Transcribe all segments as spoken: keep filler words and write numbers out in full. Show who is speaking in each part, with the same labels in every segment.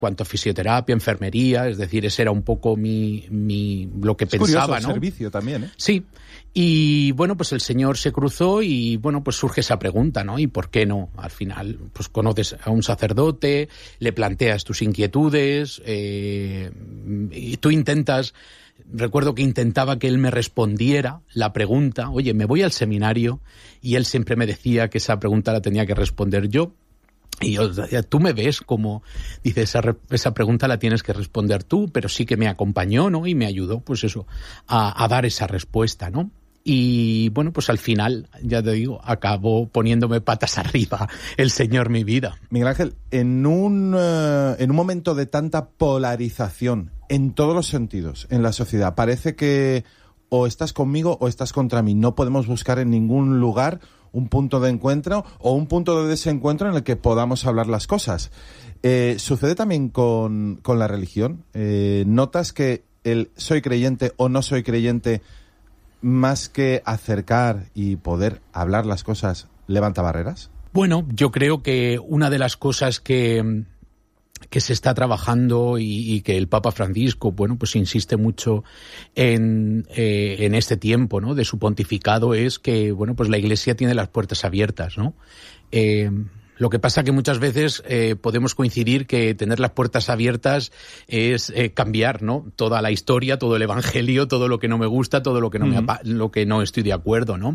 Speaker 1: cuanto a fisioterapia, enfermería, es decir, ese era un poco mi, mi lo que
Speaker 2: es
Speaker 1: pensaba,
Speaker 2: curioso,
Speaker 1: ¿no?
Speaker 2: servicio también, ¿eh?
Speaker 1: Sí, y bueno, pues el Señor se cruzó y bueno, pues surge esa pregunta, ¿no? ¿Y por qué no? Al final, pues conoces a un sacerdote, le planteas tus inquietudes, eh, y tú intentas, recuerdo que intentaba que él me respondiera la pregunta, oye, me voy al seminario, y él siempre me decía que esa pregunta la tenía que responder yo. Y yo, tú me ves como, dice, esa, esa pregunta la tienes que responder tú, pero sí que me acompañó, ¿no? Y me ayudó, pues eso, a, a dar esa respuesta, ¿no? Y bueno, pues al final, ya te digo, acabó poniéndome patas arriba el Señor mi vida.
Speaker 2: Miguel Ángel, en un, uh, en un momento de tanta polarización en todos los sentidos en la sociedad, parece que o estás conmigo o estás contra mí. No podemos buscar en ningún lugar un punto de encuentro o un punto de desencuentro en el que podamos hablar las cosas. Eh, ¿Sucede también con, con la religión? Eh, ¿Notas que el soy creyente o no soy creyente, más que acercar y poder hablar las cosas, levanta barreras?
Speaker 1: Bueno, yo creo que una de las cosas que... que se está trabajando y, y que el Papa Francisco, bueno, pues insiste mucho en, eh, en este tiempo, ¿no?, de su pontificado, es que, bueno, pues la Iglesia tiene las puertas abiertas, ¿no? Eh, Lo que pasa que muchas veces eh, podemos coincidir que tener las puertas abiertas es eh, cambiar, ¿no?, toda la historia, todo el evangelio, todo lo que no me gusta, todo lo que no uh-huh. me apa- lo que no estoy de acuerdo, ¿no?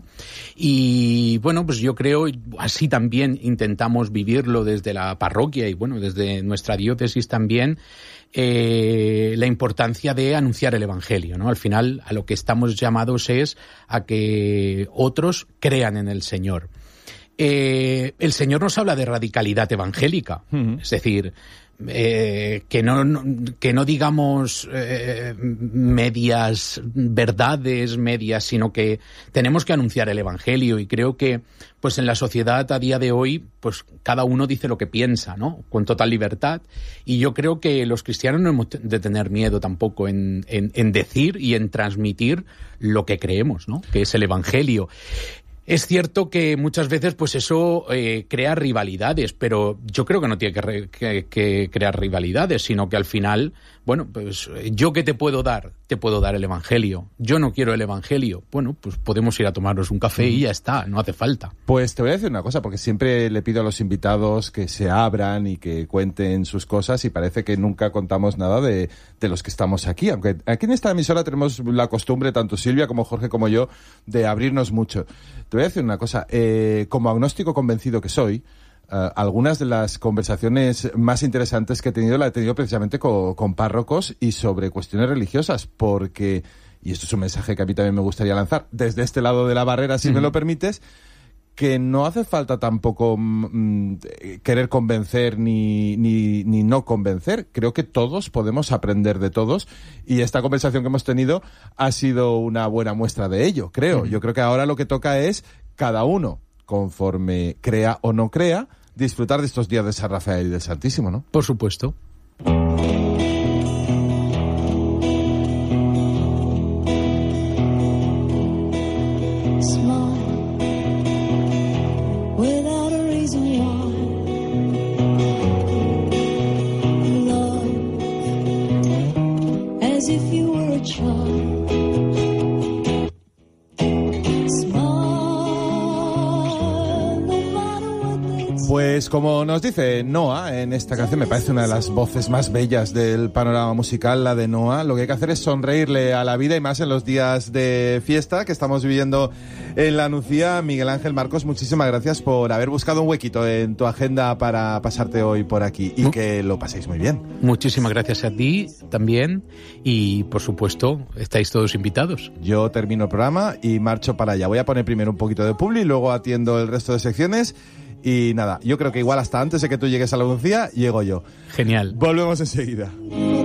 Speaker 1: Y bueno, pues yo creo, así también intentamos vivirlo desde la parroquia y bueno, desde nuestra diócesis también, eh, la importancia de anunciar el evangelio, ¿no? Al final, a lo que estamos llamados es a que otros crean en el Señor. Eh, el Señor nos habla de radicalidad evangélica, uh-huh. es decir, eh, que no, no que no digamos eh, medias verdades, medias, sino que tenemos que anunciar el evangelio, y creo que pues en la sociedad a día de hoy pues cada uno dice lo que piensa, ¿no?, con total libertad, y yo creo que los cristianos no hemos de tener miedo tampoco en, en, en decir y en transmitir lo que creemos, ¿no?, que es el evangelio. Es cierto que muchas veces pues eso eh, crea rivalidades, pero yo creo que no tiene que, re, que, que crear rivalidades, sino que al final, bueno, pues yo ¿qué te puedo dar? Te puedo dar el evangelio. Yo no quiero el evangelio. Bueno, pues podemos ir a tomarnos un café y ya está, no hace falta.
Speaker 2: Pues te voy a decir una cosa, porque siempre le pido a los invitados que se abran y que cuenten sus cosas, y parece que nunca contamos nada de, de los que estamos aquí, aunque aquí en esta emisora tenemos la costumbre, tanto Silvia como Jorge como yo, de abrirnos mucho. Te voy a decir una cosa, eh, como agnóstico convencido que soy, uh, algunas de las conversaciones más interesantes que he tenido las he tenido precisamente con, con párrocos y sobre cuestiones religiosas, porque, y esto es un mensaje que a mí también me gustaría lanzar, desde este lado de la barrera, si uh-huh. me lo permites, que no hace falta tampoco mm, querer convencer ni, ni, ni no convencer. Creo que todos podemos aprender de todos, y esta conversación que hemos tenido ha sido una buena muestra de ello, creo. Uh-huh. Yo creo que ahora lo que toca es cada uno, conforme crea o no crea, disfrutar de estos días de San Rafael y del Santísimo, ¿no?
Speaker 1: Por supuesto.
Speaker 2: Pues como nos dice Noa en esta canción, me parece una de las voces más bellas del panorama musical, la de Noa. Lo que hay que hacer es sonreírle a la vida, y más en los días de fiesta que estamos viviendo en la Nucía. Miguel Ángel Marcos, muchísimas gracias por haber buscado un huequito en tu agenda para pasarte hoy por aquí, y que lo paséis muy bien.
Speaker 1: Muchísimas gracias a ti también, y por supuesto estáis todos invitados.
Speaker 2: Yo termino el programa y marcho para allá. Voy a poner primero un poquito de publi, luego atiendo el resto de secciones. Y nada, yo creo que igual hasta antes de que tú llegues a la Nucía, llego yo.
Speaker 1: Genial.
Speaker 2: Volvemos enseguida.